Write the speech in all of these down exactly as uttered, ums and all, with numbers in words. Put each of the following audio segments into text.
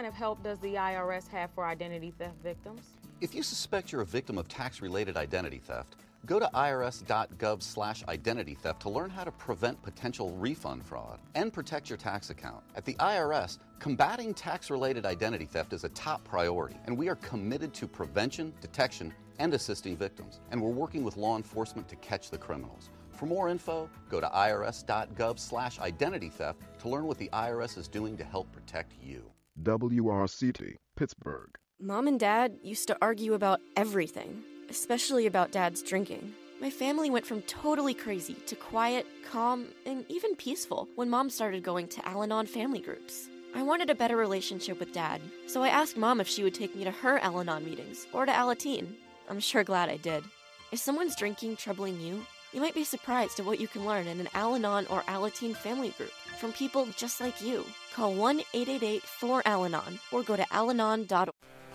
of help does the I R S have for identity theft victims? If you suspect you're a victim of tax-related identity theft, go to irs.gov slash identity theft to learn how to prevent potential refund fraud and protect your tax account. At the I R S, combating tax-related identity theft is a top priority, and we are committed to prevention, detection, and assisting victims. And we're working with law enforcement to catch the criminals. For more info, go to irs.gov slash identity theft to learn what the I R S is doing to help protect you. W R C T, Pittsburgh. Mom and Dad used to argue about everything, especially about Dad's drinking. My family went from totally crazy to quiet, calm, and even peaceful when Mom started going to Al-Anon family groups. I wanted a better relationship with Dad, so I asked Mom if she would take me to her Al-Anon meetings or to Alateen. I'm sure glad I did. Is someone's drinking troubling you? You might be surprised at what you can learn in an Al-Anon or Alateen family group from people just like you. Call one eight eight eight four Al Anon or go to al anon dot org.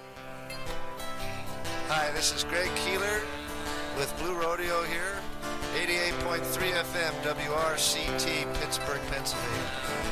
Hi, this is Greg Keeler with Blue Rodeo here, eighty-eight point three F M, W R C T, Pittsburgh, Pennsylvania.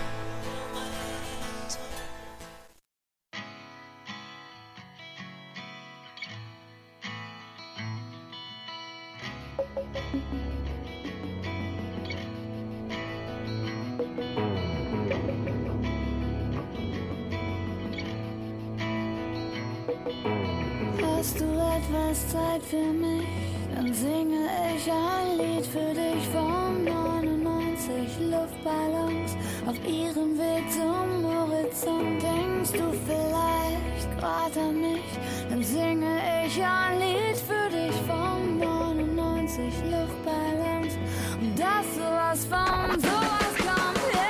Hast du etwas Zeit für mich, dann singe ich ein Lied für dich von neunundneunzig Luftballons auf ihrem Weg zum Horizont. Denkst du vielleicht grad an mich, dann singe ich ein Lied für dich von neunundneunzig Luftballons und dass sowas von sowas kommt. Yeah.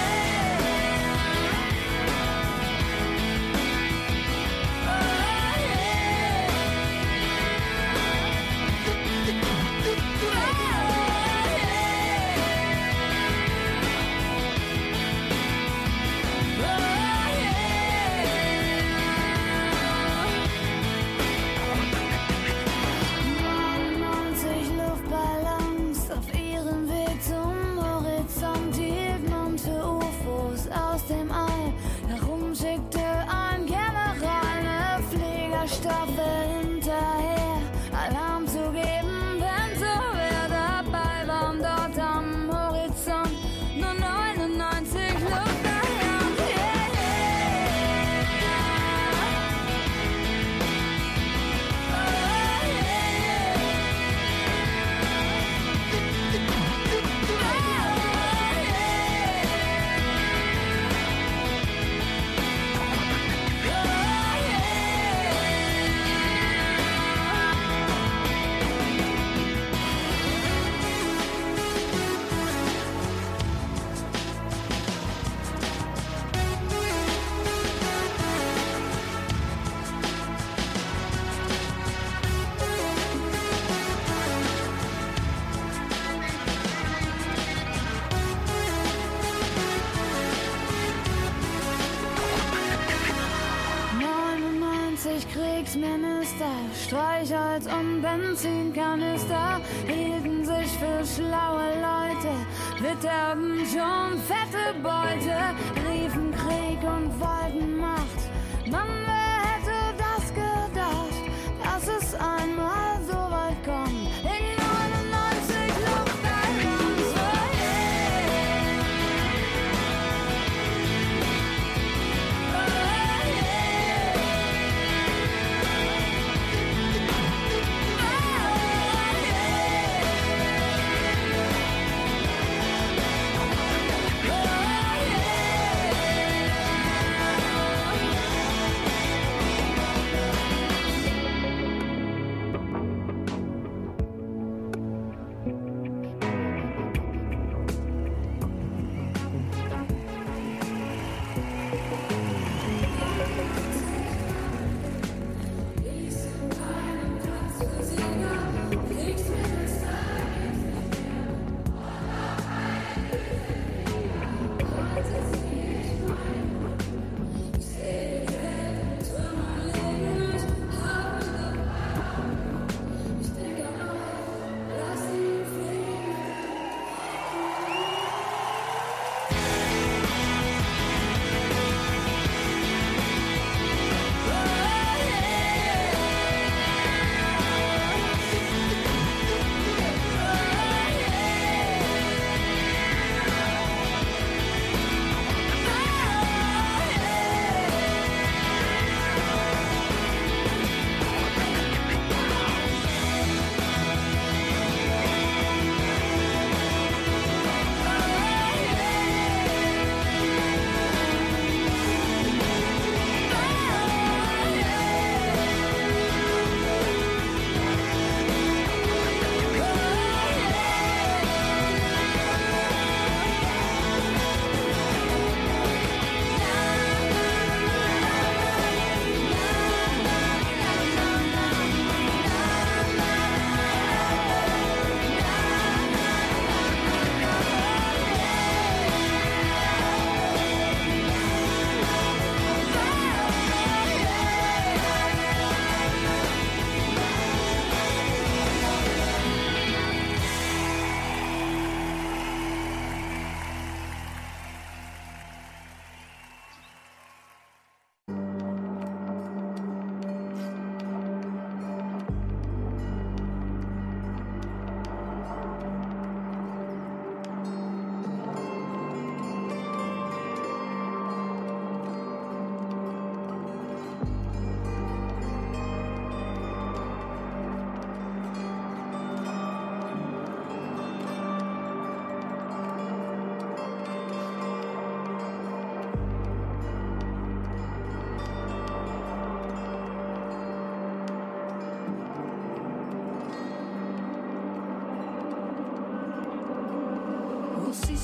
Staffel hinterher, Alarm zu geben, wenn so wer dabei war. Und dort am Horizont nur neunundneunzig Luftballons. Yeah, yeah. Oh, yeah. Kriegsminister, Streichholz und Benzinkanister hielten sich für schlaue Leute, witterten schon fette Beute, riefen Krieg und wollten Macht. Mann, wer hätte das gedacht, dass es einmal so weit kommt? In neunundneunzig Luftballons, oh yeah. Oh yeah. Oh yeah.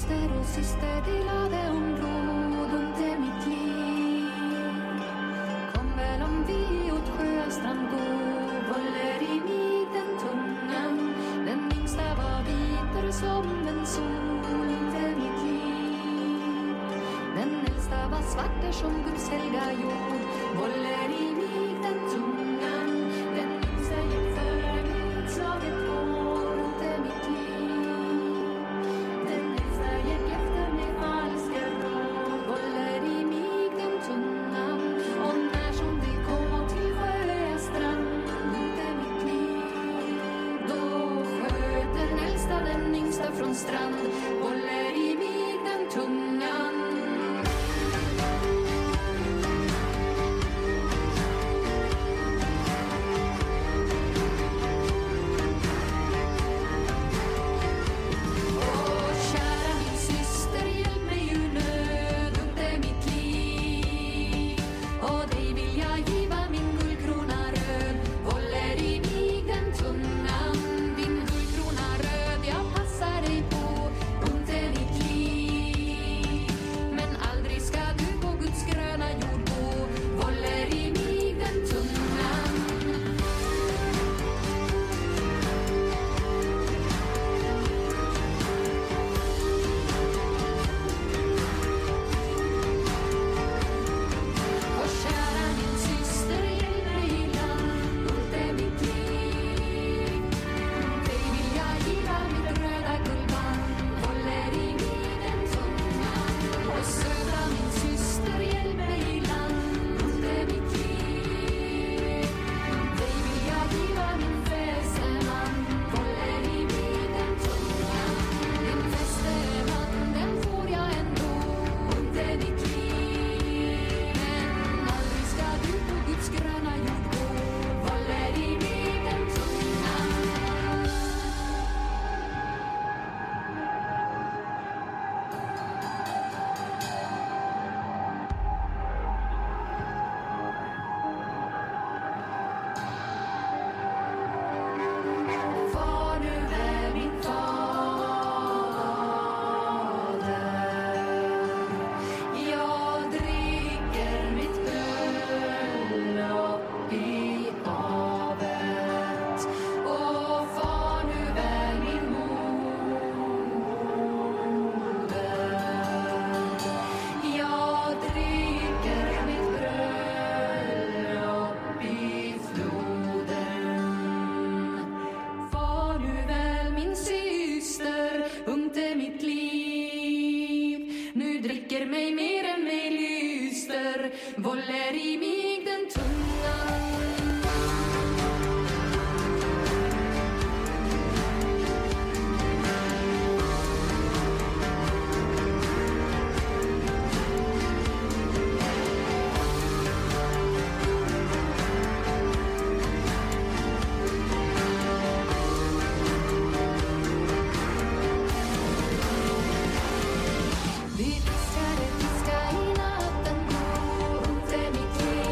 moster och syster delade områd under mitt liv. Kom väl om vi åt Sjöstrand gå, håller i mig den tungan. Den yngsta var vitare som en sol under mitt liv. Den äldsta var svarter som Guds helga jord, håller i mig den tungan. Den yngsta gick före mig slaget år under mitt liv. Den äldsta gick efter mig falska råd, håller i mig den tungan. Och när som vi kom till Sjöstrand under mitt liv, då sköt den äldsta den yngsta från strand, håller i mig den tungan. Voller i mig den tungan. Vi fiskade, fiska i natten går under mitt liv.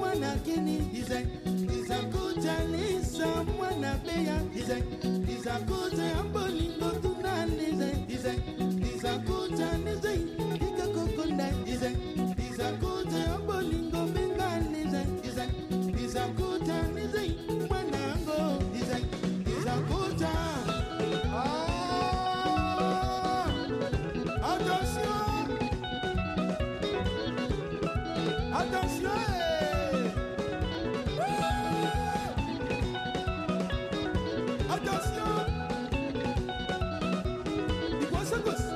mwana kini dize Izakuta lisa mwana beya dize Izakuta ambolingo tunan dize dize Izakuta dize Ika kokunda dize Izakuta ambolingo bengan dize dize Izakuta dize mwana ango dize Izakuta Ah Attention Attention Attention! Il faut se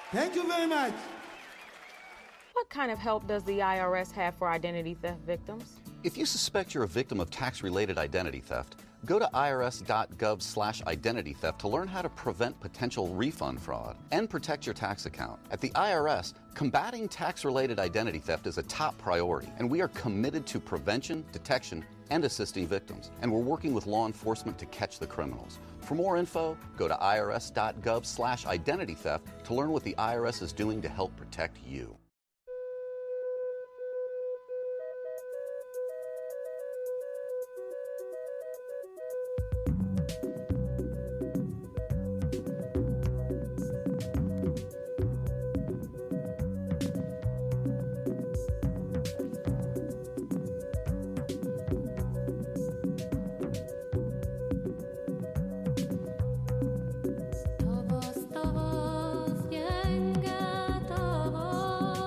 Thank you very much. What kind of help does the I R S have for identity theft victims? If you suspect you're a victim of tax-related identity theft, go to irs.gov slash identity theft to learn how to prevent potential refund fraud and protect your tax account. At the I R S, combating tax-related identity theft is a top priority, and we are committed to prevention, detection, and assisting victims. And we're working with law enforcement to catch the criminals. For more info, go to irs.gov slash identity theft to learn what the I R S is doing to help protect you. Todos, todos, yenga, todos.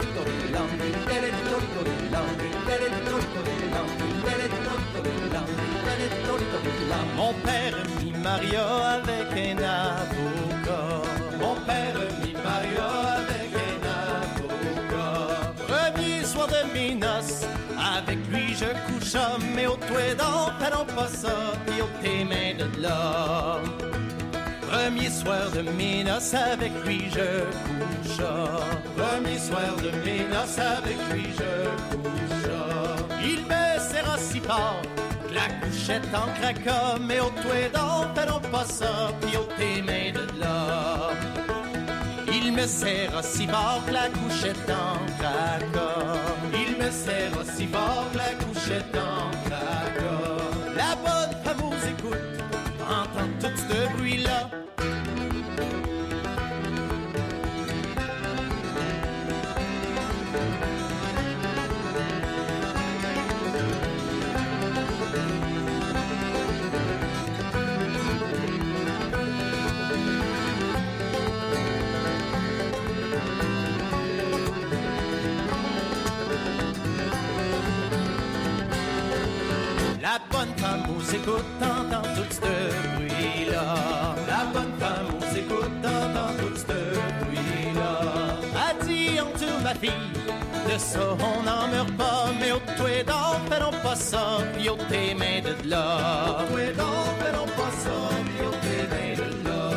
Mon père mit Maria avec un avocat. Mon père mit Maria avec un avocat. Premier soir de mes noces, avec lui je coucha, mais au toit d'en parlons pas ça, puis au tes mains de là. Premier soir de mes noces, avec lui je coucha. Premier soir de mes noces, avec lui je coucha. Il me serra si fort, la couchette en craquant, mais au toit d'en parlons pas ça, puis au tes mains de là. Il me serra si fort que la couchette en craquant. Il me serra si fort que la couchette en craquant. La bonne fameuse écoute, entend tout ce bruit-là. La bonne femme aux écoute, entend tout ce bruit-là. La bonne femme aux écoute, entend tout ce bruit-là. A dit en tout ma fille, de ça on n'en meurt pas, mais au toit d'en faisons pas ça, puis au tes mains de là. Au toit d'en faisons pas ça, puis au tes mains de là.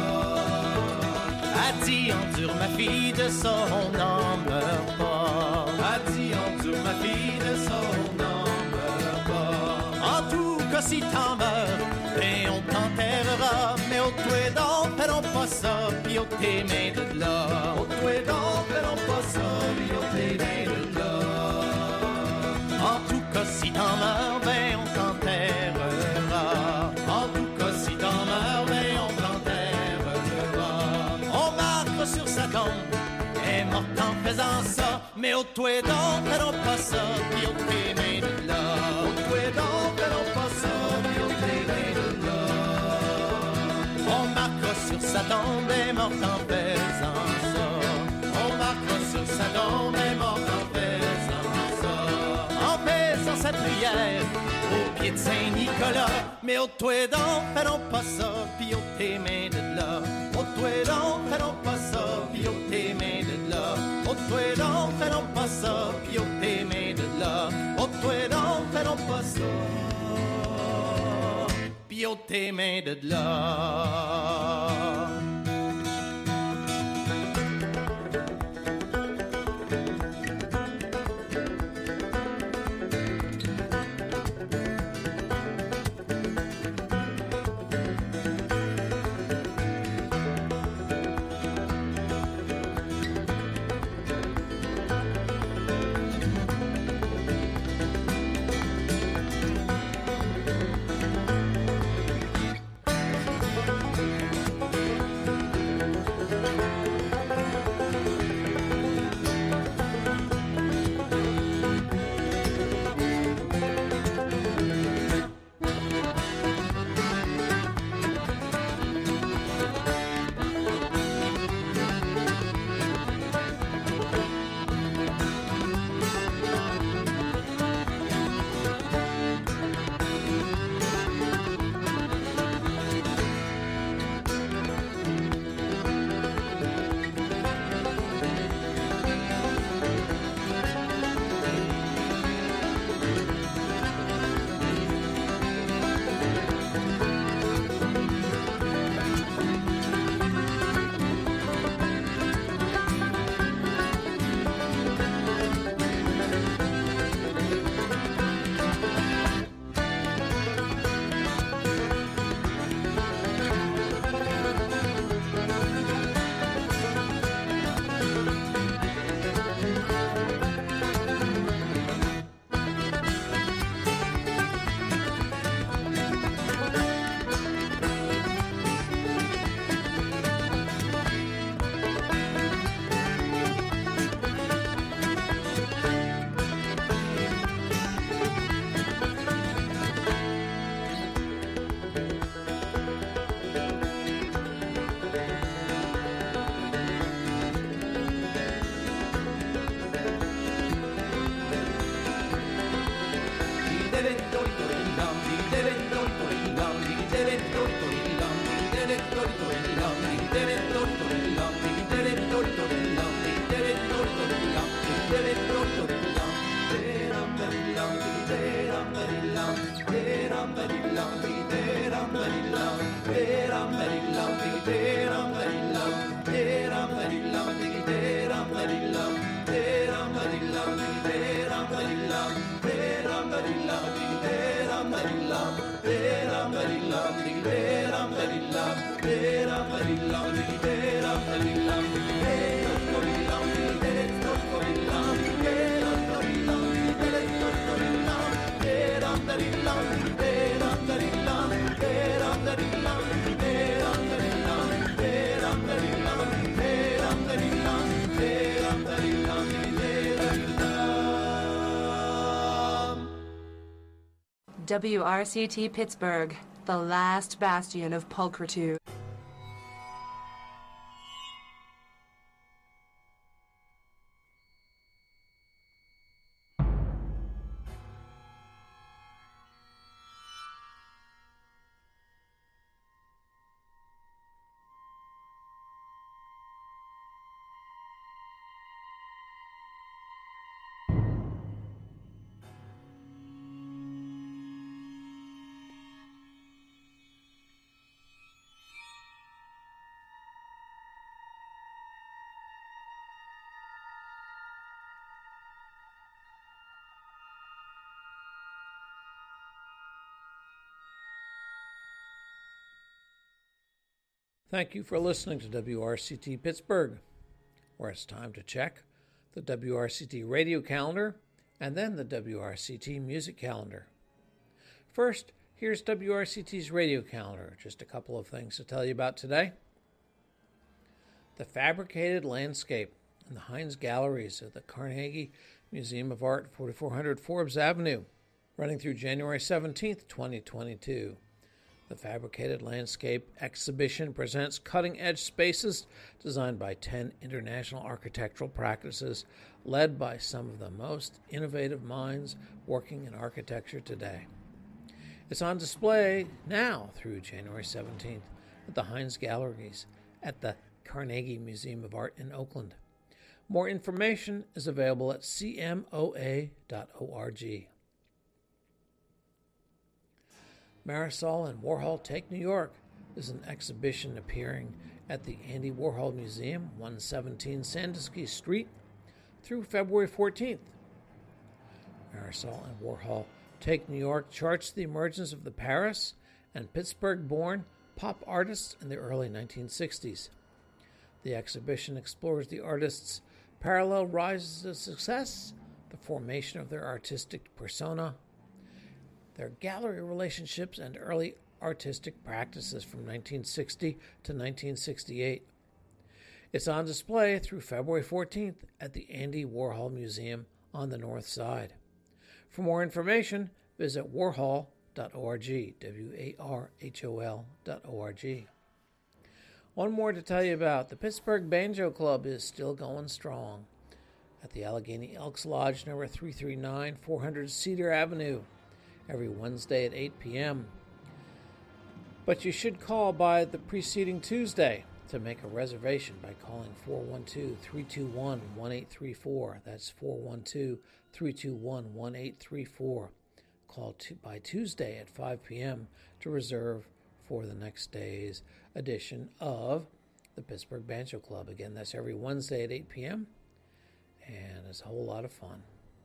A dit en dur ma fille, de ça on n'en meurt pas. A dit en dur ma fille, de ça on n'en meurt pas. En tout cas si t'en meurs, et on t'enterrera, mais au toit d'en faisons pas ça, puis au tes mains de là. Au toit d'en faisons pas ça, puis au tes mains de là. En tout cas si t'en meurs, ben on t'enterrera. En tout cas si t'en meurs, ben on t'enterrera. On marque sur sa tombe, est morte en faisant ça, mais au toit d'en faisons pas ça, puis au tes mains de là. Au toit d'en faisons pas ça, puis au tes mains de là. On marquera sur sa tombe, est morte en faisant ça. On marquera sur sa tombe, est morte en faisant ça. En faisant sa prière au pied de Saint-Nicolas, mais au toit d'en faisons pas ça, puis au tes mains de là. Au toit d'en faisons pas ça, puis au tes mains de là. Au toit d'en faisons pas ça, puis au tes mains de là. Au toit d'en faisons pas ça, puis au tes mains de là. W R C T Pittsburgh, the last bastion of pulchritude. Thank you for listening to W R C T Pittsburgh, where it's time to check the W R C T radio calendar and then the W R C T music calendar. First, here's W R C T's radio calendar. Just a couple of things to tell you about today. The Fabricated Landscape in the Heinz Galleries of the Carnegie Museum of Art, forty-four hundred Forbes Avenue, running through January seventeenth, twenty twenty-two. The Fabricated Landscape exhibition presents cutting-edge spaces designed by ten international architectural practices led by some of the most innovative minds working in architecture today. It's on display now through January seventeenth at the Heinz Galleries at the Carnegie Museum of Art in Oakland. More information is available at c m o a dot org. Marisol and Warhol Take New York is an exhibition appearing at the Andy Warhol Museum, one seventeen Sandusky Street, through February fourteenth. Marisol and Warhol Take New York charts the emergence of the Paris and Pittsburgh-born pop artists in the early nineteen sixties. The exhibition explores the artists' parallel rises to success, the formation of their artistic persona, their gallery relationships, and early artistic practices from nineteen sixty to nineteen sixty-eight. It's on display through February fourteenth at the Andy Warhol Museum on the North Side. For more information, visit warhol dot org, W A R H O L dot O R G. One more to tell you about. The Pittsburgh Banjo Club is still going strong at the Allegheny Elks Lodge, number three thirty-nine, four hundred Cedar Avenue, every Wednesday at eight p.m. But you should call by the preceding Tuesday to make a reservation by calling four one two, three two one, one eight three four. That's four one two, three two one, one eight three four. Call to, by Tuesday at five p.m. to reserve for the next day's edition of the Pittsburgh Banjo Club. Again, that's every Wednesday at eight p.m. and it's a whole lot of fun.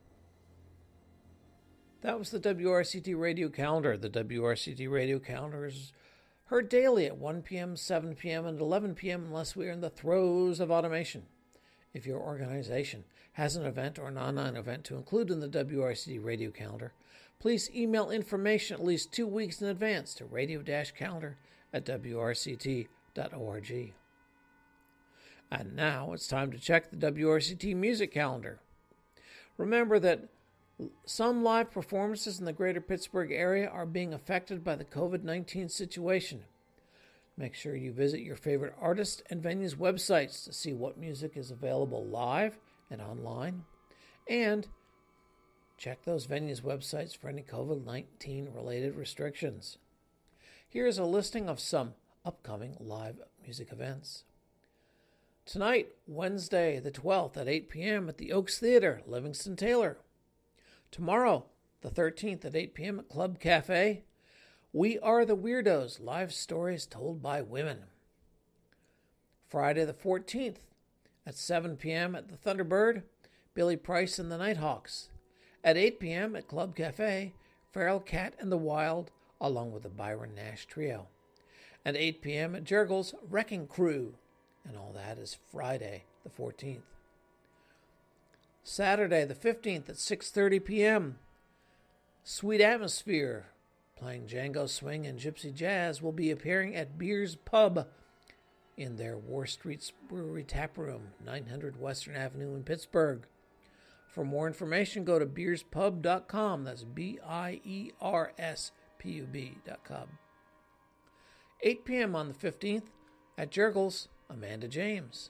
That was the W R C T radio calendar. The W R C T radio calendar is heard daily at one p.m., seven p.m., and eleven p.m. unless we are in the throes of automation. If your organization has an event or an online event to include in the W R C T radio calendar, please email information at least two weeks in advance to radio-calendar at w r c t dot org. And now it's time to check the W R C T music calendar. Remember that some live performances in the greater Pittsburgh area are being affected by the covid nineteen situation. Make sure you visit your favorite artists and venues' websites to see what music is available live and online, and check those venues' websites for any covid nineteen related restrictions. Here's a listing of some upcoming live music events. Tonight, Wednesday the twelfth at eight p.m. at the Oaks Theater, Livingston Taylor. Tomorrow, the thirteenth at eight p.m. at Club Cafe, We Are the Weirdos, live stories told by women. Friday the fourteenth at seven p.m. at the Thunderbird, Billy Price and the Nighthawks. At eight p.m. at Club Cafe, Feral Cat and the Wild, along with the Byron Nash Trio. At eight p.m. at Jurgles, Wrecking Crew. And all that is Friday, the fourteenth. Saturday, the fifteenth at six thirty p.m. Sweet Atmosphere, playing Django Swing and Gypsy Jazz, will be appearing at Beers Pub in their War Street Brewery Tap Room, nine hundred Western Avenue in Pittsburgh. For more information, go to beers pub dot com. That's B I E R S P U B dot com. eight p.m. on the fifteenth at Jurgles, Amanda James.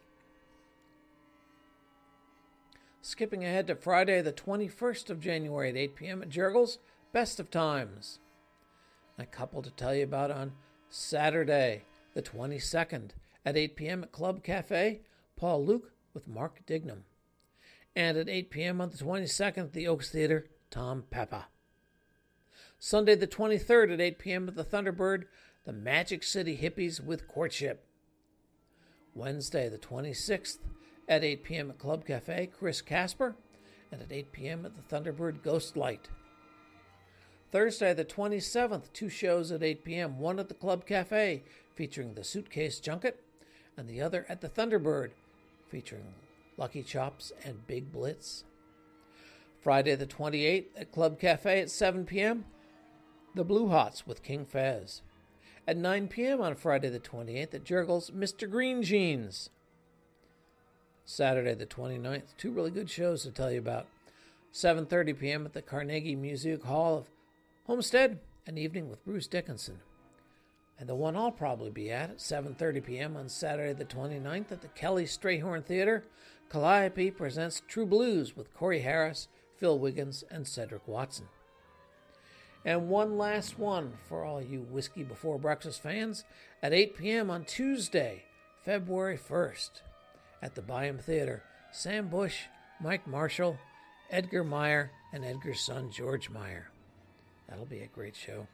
Skipping ahead to Friday, the twenty-first of January at eight p.m. at Jurgles, Best of Times. A couple to tell you about on Saturday, the twenty-second at eight p.m. at Club Cafe, Paul Luke with Mark Dignam. And at eight p.m. on the twenty-second at the Oaks Theater, Tom Papa. Sunday the twenty-third at eight p.m. at the Thunderbird, the Magic City Hippies with Courtship. Wednesday the twenty-sixth at eight p.m. at Club Cafe, Chris Casper. And at eight p.m. at the Thunderbird, Ghost Light. Thursday the twenty-seventh, two shows at eight p.m. One at the Club Cafe featuring the Suitcase Junket, and the other at the Thunderbird featuring Lucky Chops and Big Blitz. Friday the twenty-eighth at Club Cafe at seven p.m. The Blue Hots with King Fez. At nine p.m. on Friday the twenty-eighth at Jurgles, Mister Green Jeans. Saturday the twenty-ninth, two really good shows to tell you about. seven thirty p.m. at the Carnegie Music Hall of Homestead, an evening with Bruce Dickinson. And the one I'll probably be at at seven thirty p.m. on Saturday the twenty-ninth at the Kelly Strayhorn Theater, Calliope presents True Blues with Corey Harris, Phil Wiggins, and Cedric Watson. And one last one for all you Whiskey Before Breakfast fans at eight p.m. on Tuesday, February first at the Byham Theater, Sam Bush, Mike Marshall, Edgar Meyer, and Edgar's son George Meyer. That'll be a great show.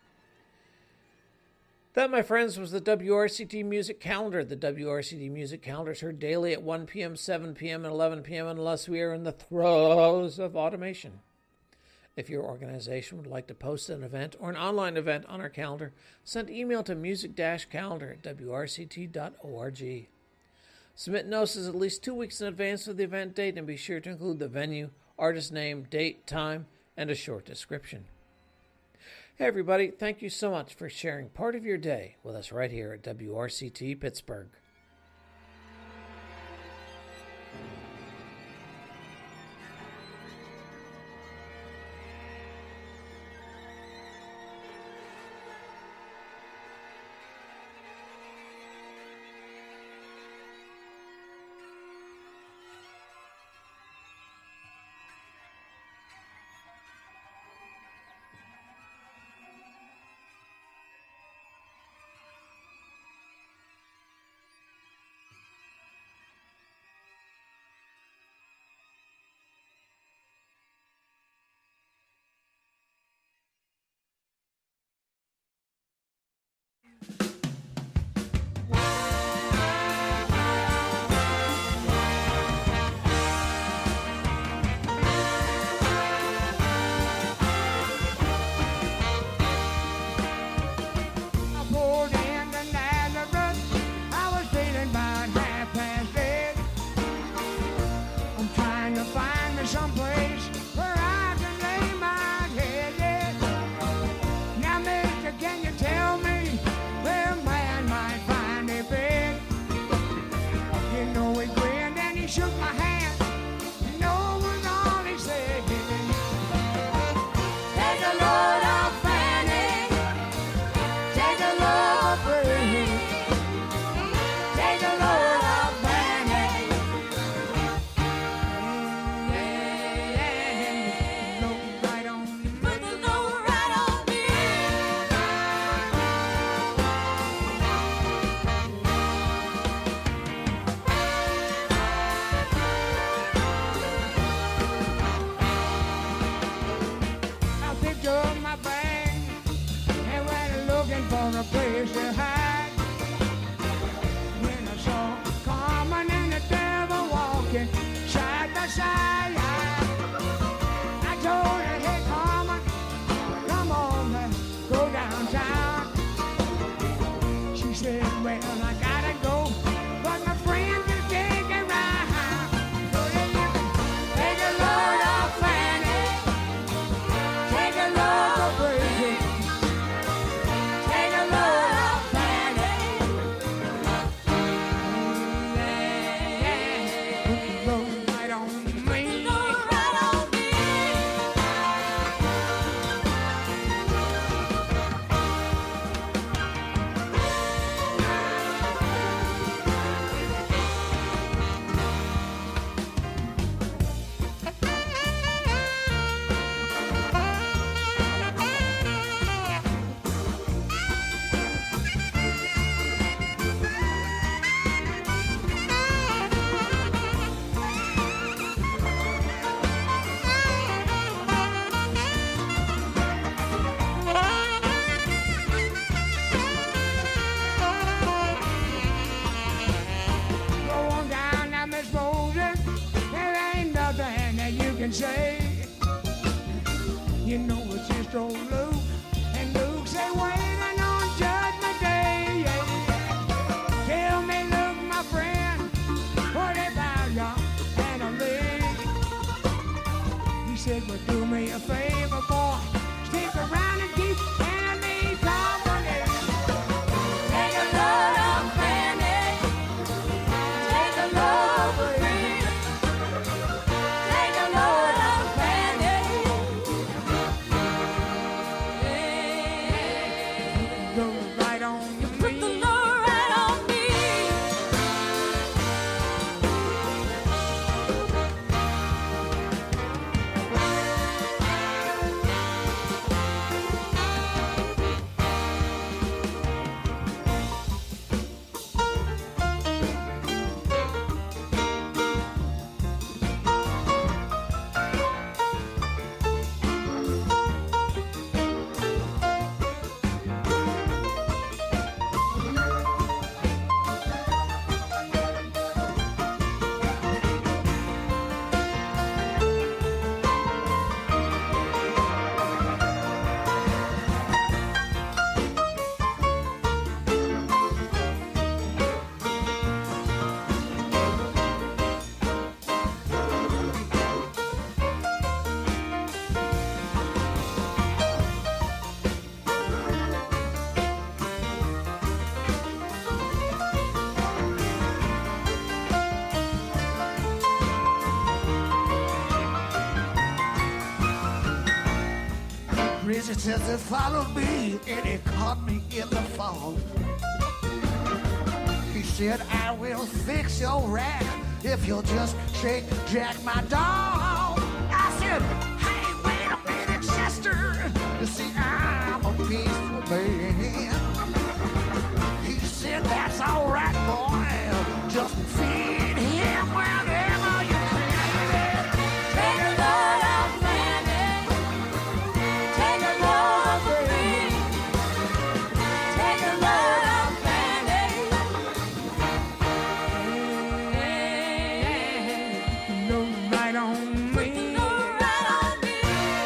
That, my friends, was the W R C T Music Calendar. The W R C T Music Calendar is heard daily at one p.m., seven p.m., and eleven p.m. unless we are in the throes of automation. If your organization would like to post an event or an online event on our calendar, send email to music calendar at w r c t dot org. Submit notices at least two weeks in advance of the event date and be sure to include the venue, artist name, date, time, and a short description. Hey everybody, thank you so much for sharing part of your day with us right here at W R C T Pittsburgh. Yeah. day. You know it's just old Luke, and Luke say waiting on Judgment Day. Yeah. Tell me, Luke, my friend, what about your family? He said, well, do me a favor, boy, stick around and keep enemy company. Take a load of candy, take a load of green, take a load of candy. Go right on me. Put the load right on me. Visitors that followed me, and he caught me in the fall. He said, I will fix your rat if you'll just shake Jack, my dog. I said, hey, wait a minute, sister. You see, I'm a peaceful man. He said, that's all right, boy. Just feed him whenever you can. Take a load of candy. Take a load of green. Take a load of candy. Load right on me. Load right on me.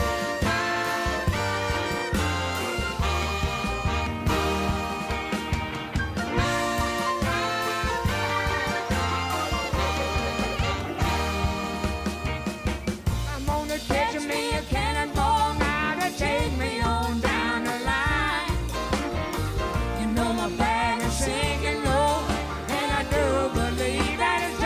I'm gonna catch me a cannonball now to take me on down the line. You know my bag is sinking low, and I do believe that it's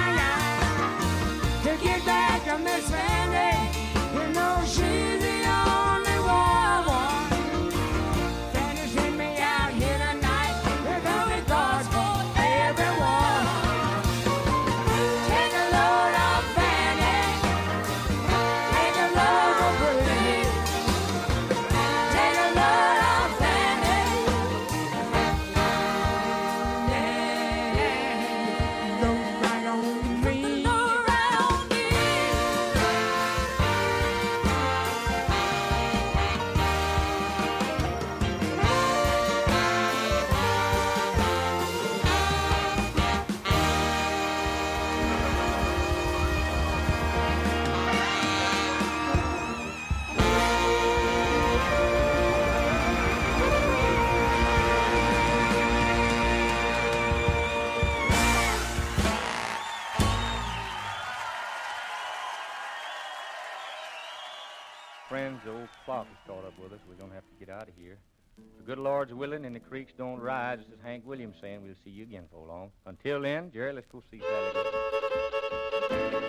time to get back to Miss Sandy. You know she's the only one that has sent me out here tonight with only thoughts for everyone. Take a load of candy. Take a load of green. Take a load of candy. Yeah. Load right on me. Load right on me. Friends, the old clock has caught up with us. We're going to have to get out of here. The good Lord's willing and the creeks don't rise, as Hank Williams saying, we'll see you again for long. Until then, Jerry, let's go see Sally Goodman.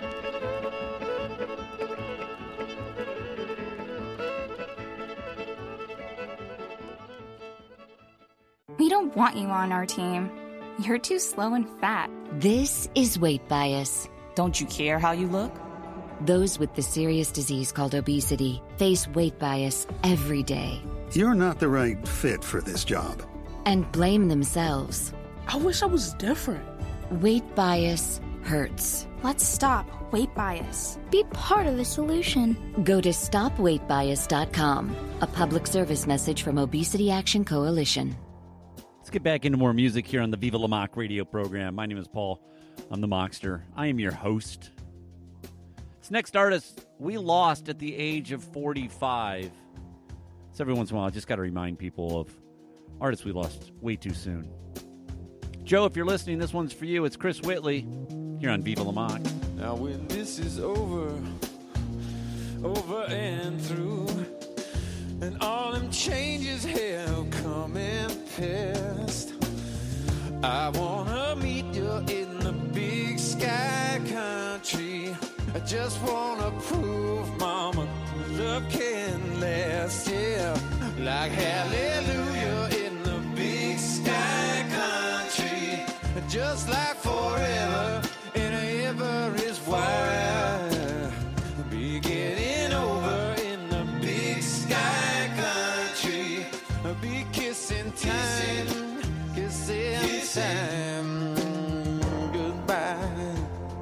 We don't want you on our team. You're too slow and fat. This is weight bias. Don't you care how you look? Those with the serious disease called obesity face weight bias every day You're not the right fit for this job. and blame themselves. I wish I was different. Weight bias hurts. Let's stop weight bias. Be part of the solution. Go to stop weight bias dot com, a public service message from Obesity Action Coalition. Let's get back into more music here on the Viva La Mock radio program. My name is Paul. I'm the Mockster. I am your host. This next artist we lost at the age of forty-five. So every once in a while, I just got to remind people of artists we lost way too soon. Joe, if you're listening, this one's for you. It's Chris Whitley here on Viva La Mock. Now when this is over, over and through, and all them changes have come and passed, I wanna meet you in the big sky country. I just wanna prove, mama, love can last, yeah. Like hallelujah in the big sky country. Just like forever and ever is why. Be getting over in the big sky country. Be kissing time, kissing time. Goodbye.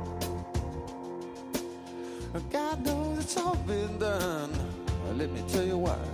God knows it's all been done. Let me tell you why.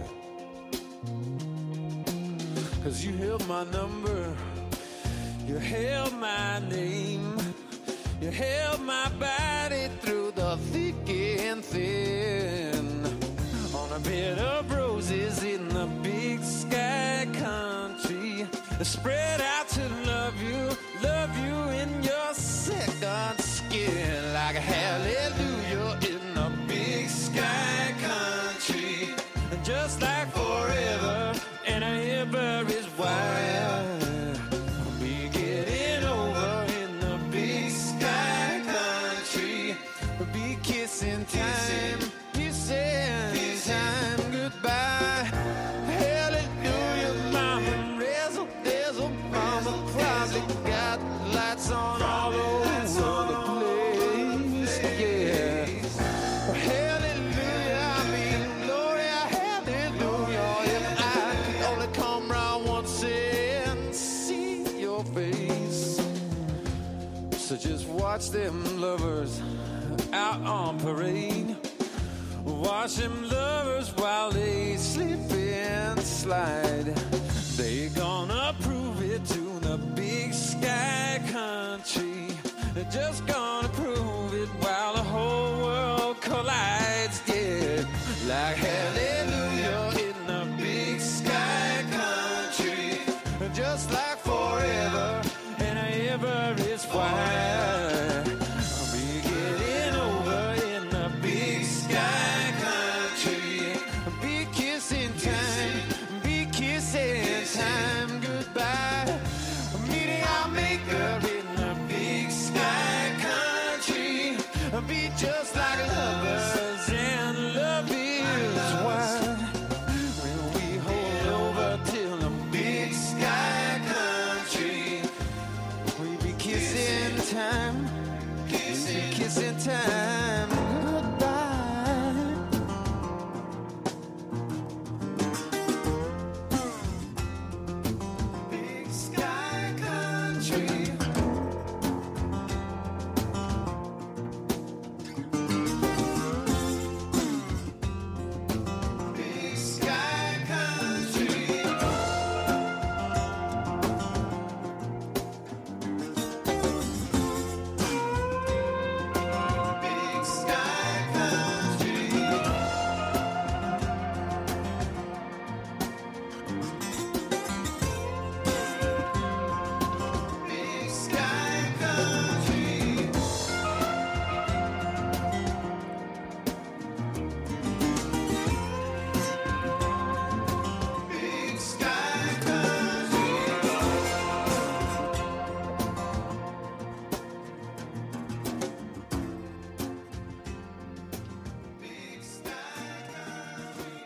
Cause you held my number, you held my name, you held my body through the thick and thin. On a bed of roses in the big sky country, spread out to love you, love you in your second skin. Like a hallelujah in the big sky country. Just like forever and ever is why. Be getting over in the big sky country. Be kissing time, kissing time goodbye. Hallelujah, mama, razzle dazzle, mama, probably got lights on all over the place, yeah. Hallelujah, I mean, Gloria, hallelujah. If I could only come round once and see your face. So just watch them lovers out on parade. Watch them lovers while they sleep and slide. They gonna prove it to the big sky country. They're just gonna prove it while the whole world collides, yeah. Like hallelujah in the big sky country. Just like forever and ever is why. Be getting over in the big sky country. Be kissing time, be kissing time goodbye. Meeting our maker in the big sky country. Be just like lovers and love is why. When we hold over till the big sky country, we be kissing time, kissing, kissing time goodbye. Big sky country. Big sky country. Big sky country. Big sky country. Big sky country. Big sky country.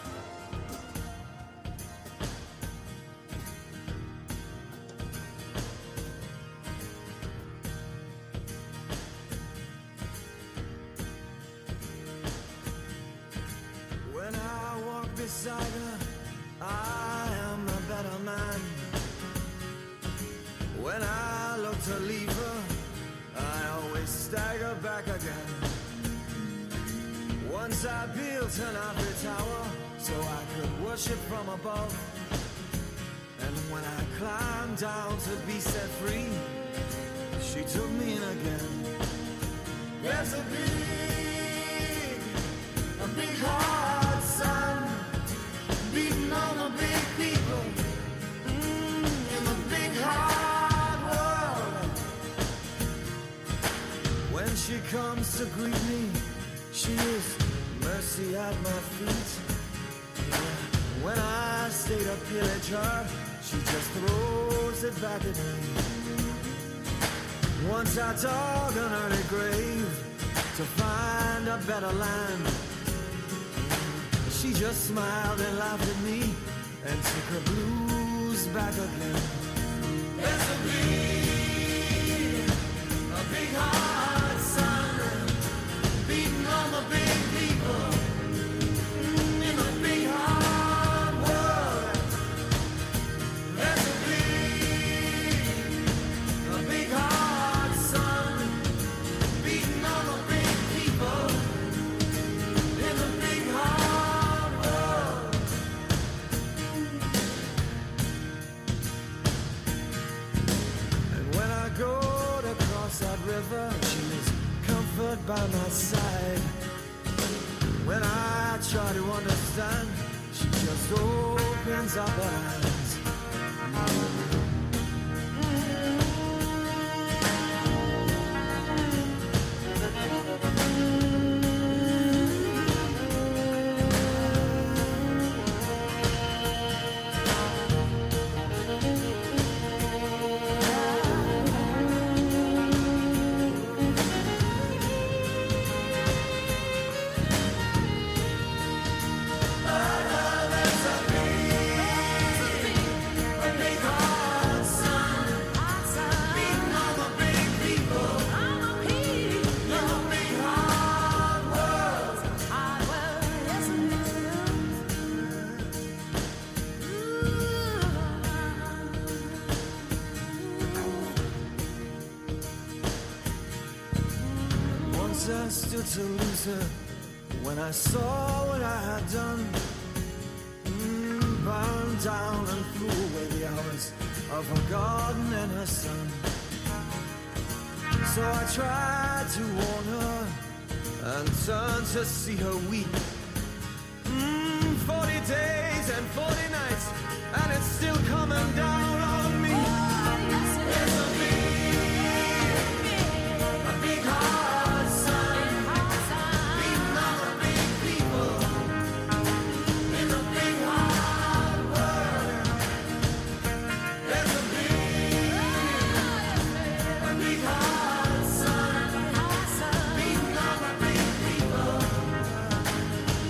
When I walk beside her, I am a better man. When I look to leave her, I always stagger back again. Once I built an ivory tower so I could worship from above. And when I climbed down to be set free, she took me in again. There's a big stops to greet me. She is mercy at my feet. When I stay to pillage her, she just throws it back at me. Once I dug an early grave to find a better land, she just smiled and laughed at me and took her blues back again. There's a big, a big hard sun beating on the big people in the big hard world. There's a big, a big hard sun beating on the big people in the big hard world. And when I go to cross that river, she's comfort by my side. When I try to understand, she just opens up her eyes. Once I stood to lose her when I saw what I had done. Mm, burned down and threw away the hours of her garden and her son. So I tried to warn her and turned to see her weep. Mm, Forty days and forty nights, and it's still coming down on me. There's a big, a big hard sun beating on the big people in the big hard world. There's a big, a big hard sun beating on the big people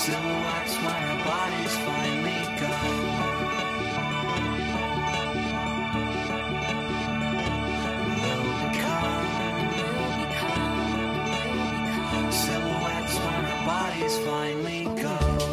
Silhouettes when our bodies finally go. We'll become, we'll become, we'll become silhouettes when our bodies finally go.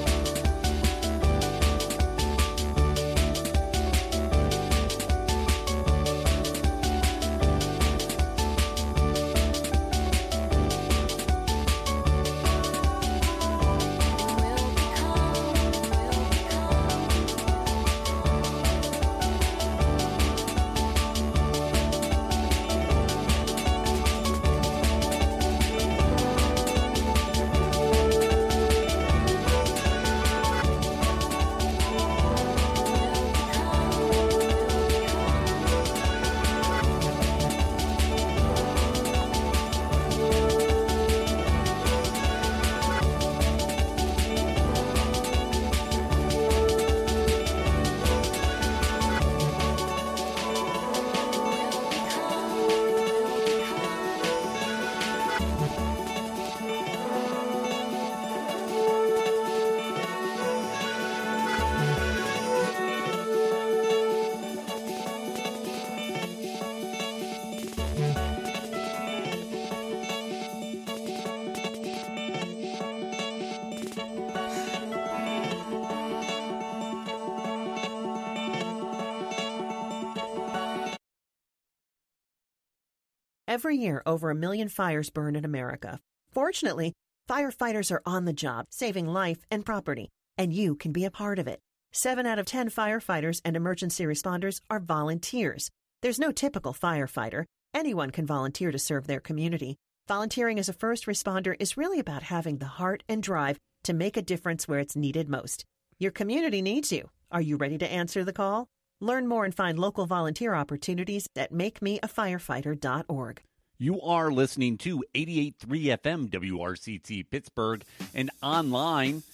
Every year, over a million fires burn in America. Fortunately, firefighters are on the job, saving life and property, and you can be a part of it. Seven out of ten firefighters and emergency responders are volunteers. There's no typical firefighter. Anyone can volunteer to serve their community. Volunteering as a first responder is really about having the heart and drive to make a difference where it's needed most. Your community needs you. Are you ready to answer the call? Learn more and find local volunteer opportunities at make me a firefighter dot org. You are listening to eighty-eight point three F M W R C T Pittsburgh and online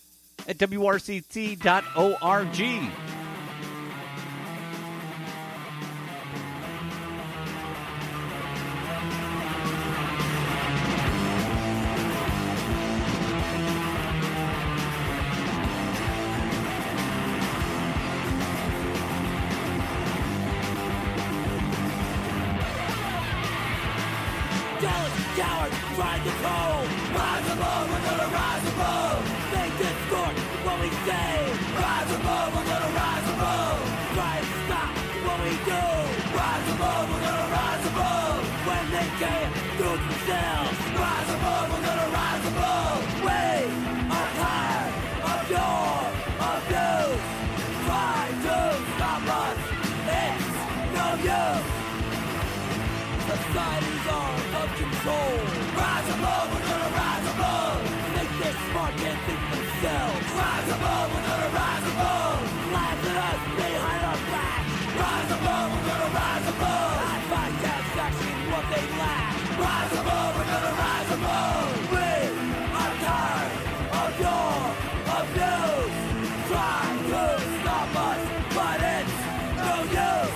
at W R C T dot org. Coward, trying to cold. Rise above, we're gonna rise above. They distort what we say. Rise above, we're gonna rise above. Try to stop what we do. Rise above, we're gonna rise above. When they can't do it themselves. Rise above, we're gonna rise above. We are tired of your abuse. Try to stop us. It's no use. Societies are of control. Rise above, we're gonna rise above. Think they're smart, can't think themselves. Rise above, we're gonna rise above. Laugh at us behind our back. Rise above, we're gonna rise above. High five satisfaction, what they lack. Rise above, we're gonna rise above. We are tired of your abuse. Try to stop us, but it's no use.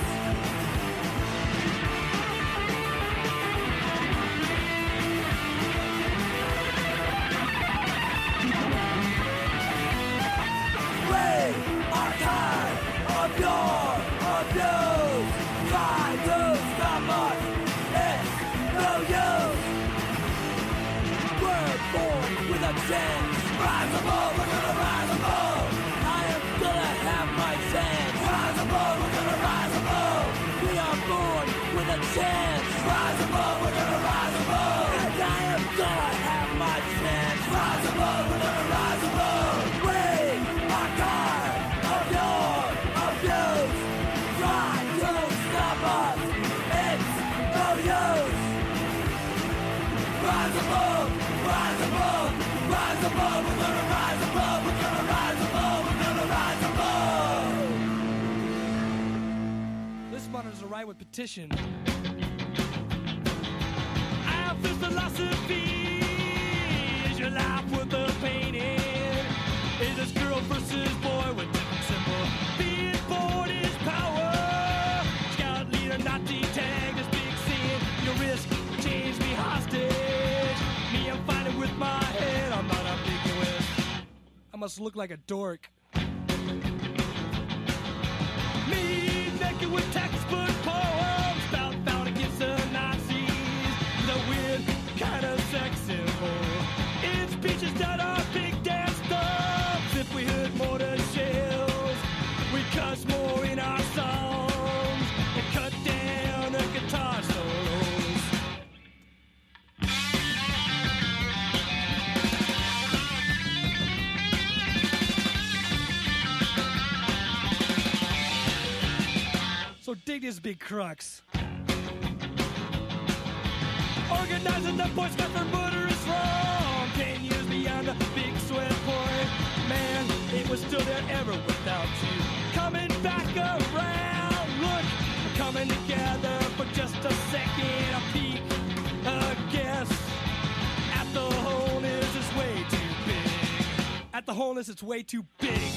Are tired of your abuse. Try to stop us. It's no use. We're born with a chance. Rise above, we're gonna rise above. I am gonna have my chance. Rise above, we're gonna rise above. We are born with a chance. Rise above, we're gonna rise above. And I am gonna have my chance. Rise above, we're gonna rise above. We are tired of your abuse. Try to stop us. It's no use. Rise above, rise above, rise above. We're gonna rise above. We're gonna rise above. We're gonna rise above. This one is a right with petition. I have this philosophy. Is your life worth the painting? Is this girl versus boy with different symbol? Being bored is power. Scout leader, Nazi tag, this big sin. Your risk, change me hostage. Me, I'm fighting with my head, I'm not ambiguous. must look like a dork. Me naked with textbook poems about found against the Nazis. The weird kind of sex symbol. In speeches that are big dance thumbs. If we heard mortar shells, we'd cuss more in our songs and cut down the guitar solos. So dig this big crux. Organizing the Boy Scout for murder is wrong. Ten years beyond the big sweat point. Man, it was still there ever without you. Coming back around, look, we're coming together for just a second. A peek, a guess. At the wholeness, it's way too big. At the wholeness, it's way too big.